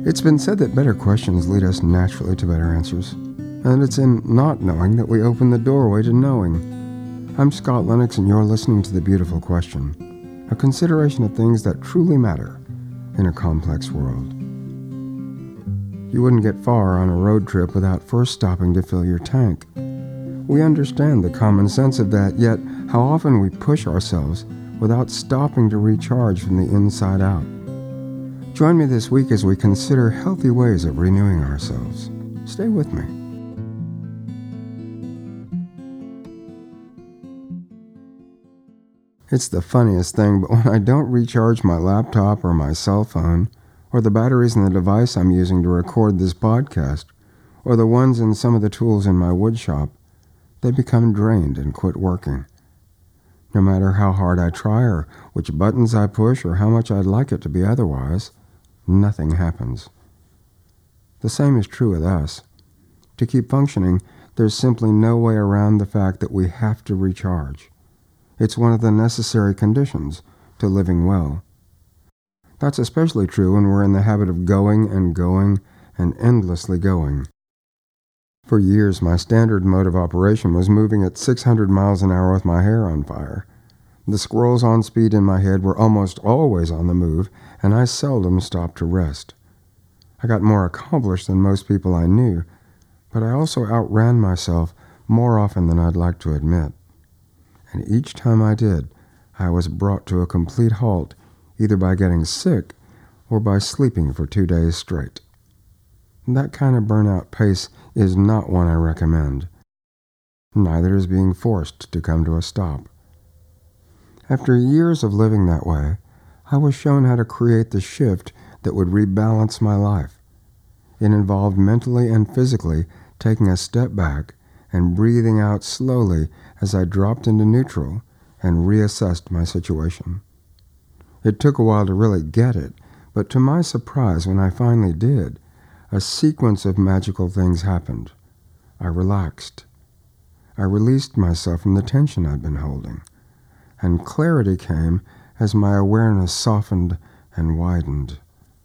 It's been said that better questions lead us naturally to better answers, and it's in not knowing that we open the doorway to knowing. I'm Scott Lennox, and you're listening to The Beautiful Question, a consideration of things that truly matter in a complex world. You wouldn't get far on a road trip without first stopping to fill your tank. We understand the common sense of that, yet how often we push ourselves without stopping to recharge from the inside out. Join me this week as we consider healthy ways of renewing ourselves. Stay with me. It's the funniest thing, but when I don't recharge my laptop or my cell phone, or the batteries in the device I'm using to record this podcast, or the ones in some of the tools in my wood shop, they become drained and quit working. No matter how hard I try or which buttons I push or how much I'd like it to be otherwise, nothing happens. The same is true with us. To keep functioning, there's simply no way around the fact that we have to recharge. It's one of the necessary conditions to living well. That's especially true when we're in the habit of going and endlessly going. For years, my standard mode of operation was moving at 600 miles an hour with my hair on fire. The squirrels on speed in my head were almost always on the move, and I seldom stopped to rest. I got more accomplished than most people I knew, but I also outran myself more often than I'd like to admit. And each time I did, I was brought to a complete halt, either by getting sick or by sleeping for 2 days straight. That kind of burnout pace is not one I recommend. Neither is being forced to come to a stop. After years of living that way, I was shown how to create the shift that would rebalance my life. It involved mentally and physically taking a step back and breathing out slowly as I dropped into neutral and reassessed my situation. It took a while to really get it, but to my surprise, when I finally did, a sequence of magical things happened. I relaxed. I released myself from the tension I'd been holding, and clarity came as my awareness softened and widened.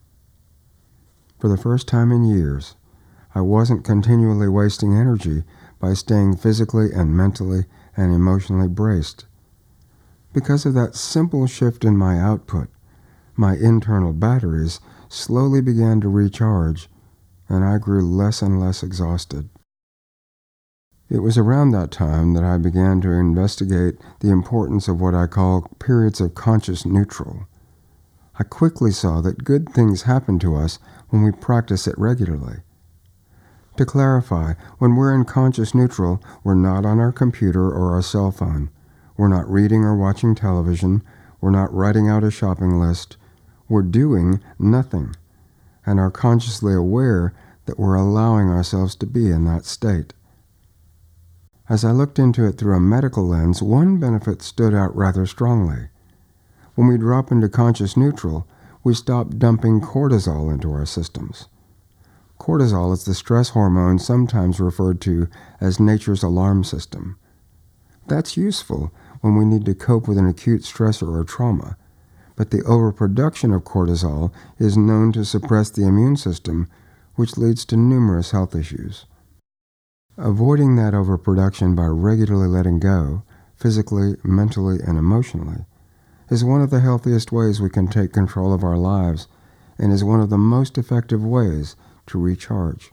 For the first time in years, I wasn't continually wasting energy by staying physically and mentally and emotionally braced. Because of that simple shift in my output, my internal batteries slowly began to recharge, and I grew less and less exhausted. It was around that time that I began to investigate the importance of what I call periods of conscious neutral. I quickly saw that good things happen to us when we practice it regularly. To clarify, when we're in conscious neutral, we're not on our computer or our cell phone. We're not reading or watching television. We're not writing out a shopping list. We're doing nothing, and are consciously aware that we're allowing ourselves to be in that state. As I looked into it through a medical lens, one benefit stood out rather strongly. When we drop into conscious neutral, we stop dumping cortisol into our systems. Cortisol is the stress hormone sometimes referred to as nature's alarm system. That's useful when we need to cope with an acute stressor or trauma, but the overproduction of cortisol is known to suppress the immune system, which leads to numerous health issues. Avoiding that overproduction by regularly letting go, physically, mentally, and emotionally, is one of the healthiest ways we can take control of our lives and is one of the most effective ways to recharge.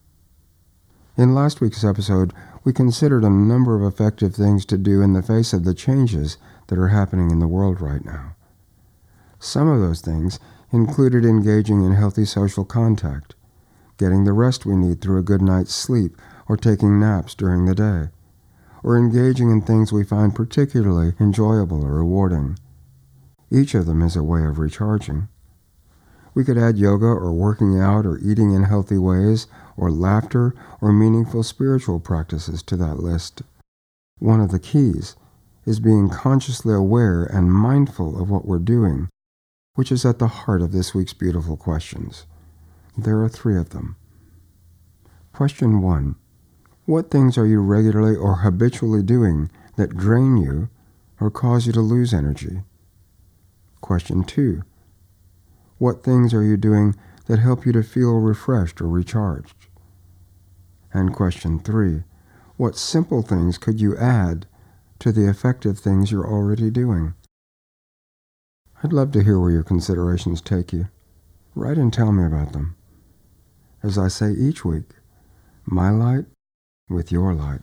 In last week's episode, we considered a number of effective things to do in the face of the changes that are happening in the world right now. Some of those things included engaging in healthy social contact, getting the rest we need through a good night's sleep or taking naps during the day, or engaging in things we find particularly enjoyable or rewarding. Each of them is a way of recharging. We could add yoga or working out or eating in healthy ways or laughter or meaningful spiritual practices to that list. One of the keys is being consciously aware and mindful of what we're doing, which is at the heart of this week's beautiful questions. There are 3 of them. Question 1. What things are you regularly or habitually doing that drain you or cause you to lose energy? Question 2. What things are you doing that help you to feel refreshed or recharged? And question 3, what simple things could you add to the effective things you're already doing? I'd love to hear where your considerations take you. Write and tell me about them. As I say each week, my light with your light.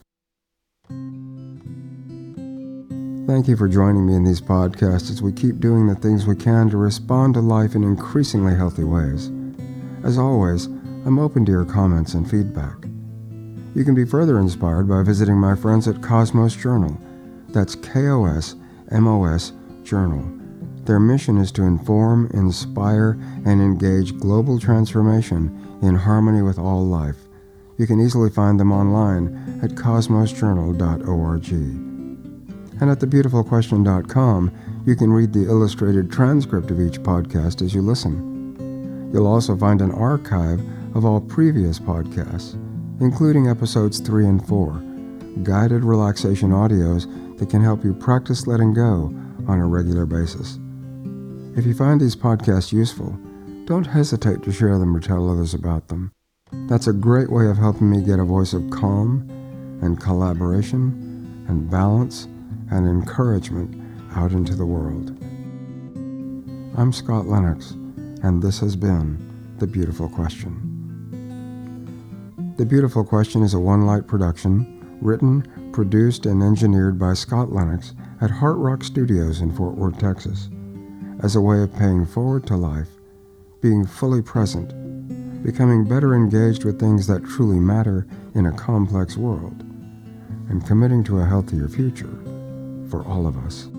Thank you for joining me in these podcasts as we keep doing the things we can to respond to life in increasingly healthy ways. As always, I'm open to your comments and feedback. You can be further inspired by visiting my friends at Cosmos Journal. That's KOSMOS Journal. Their mission is to inform, inspire, and engage global transformation in harmony with all life. You can easily find them online at cosmosjournal.org. And at thebeautifulquestion.com, you can read the illustrated transcript of each podcast as you listen. You'll also find an archive of all previous podcasts, including episodes 3 and 4, guided relaxation audios that can help you practice letting go on a regular basis. If you find these podcasts useful, don't hesitate to share them or tell others about them. That's a great way of helping me get a voice of calm and collaboration and balance and encouragement out into the world. I'm Scott Lennox, and this has been The Beautiful Question. The Beautiful Question is a One Light production, written, produced, and engineered by Scott Lennox at Heart Rock Studios in Fort Worth, Texas, as a way of paying forward to life, being fully present, becoming better engaged with things that truly matter in a complex world, and committing to a healthier future for all of us.